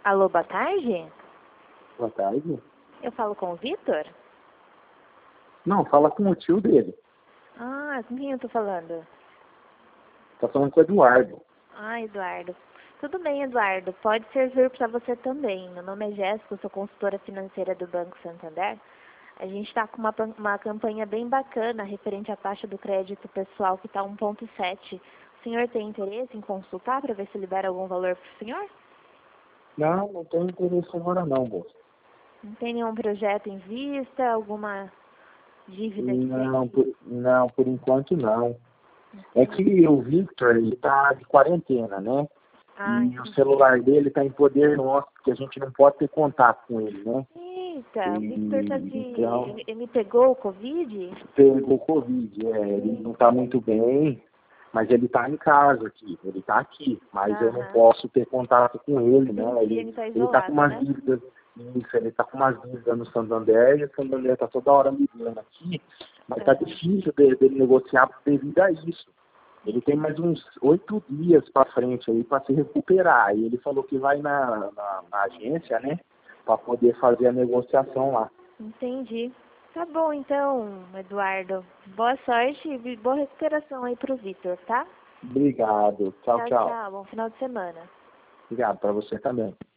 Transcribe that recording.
Alô, boa tarde? Boa tarde. Eu falo com o Vitor? Não, fala com o tio dele. Ah, com quem eu tô falando? Tá falando com o Eduardo. Ah, Eduardo. Tudo bem, Eduardo. Pode servir para você também. Meu nome é Jéssica, eu sou consultora financeira do Banco Santander. A gente está com uma campanha bem bacana referente à taxa do crédito pessoal que está 1,7. O senhor tem interesse em consultar para ver se libera algum valor para o senhor? Não tenho interesse agora não, moço. Não tem nenhum projeto em vista, alguma dívida que Não, por enquanto não. É que o Victor, ele tá de quarentena, né? E o celular dele tá em poder nosso, porque a gente não pode ter contato com ele, né? Eita, o Victor tá de... Então, Ele pegou o Covid? pegou Covid, ele não tá muito bem, mas ele tá em casa aqui, ele tá aqui, mas eu não posso ter contato com ele, né? Ele tá Ele tá com isolado, umas né? dívidas, isso, ele tá com umas dívidas no Santander, e o Santander tá toda hora me ligando aqui, mas tá difícil dele negociar devido a isso. Ele tem mais uns 8 dias para frente aí para se recuperar. E ele falou que vai na agência, né? Para poder fazer a negociação lá. Entendi. Tá bom, então, Eduardo. Boa sorte e boa recuperação aí pro Vitor, tá? Obrigado. Tchau, tchau. Tchau. Bom final de semana. Obrigado para você também.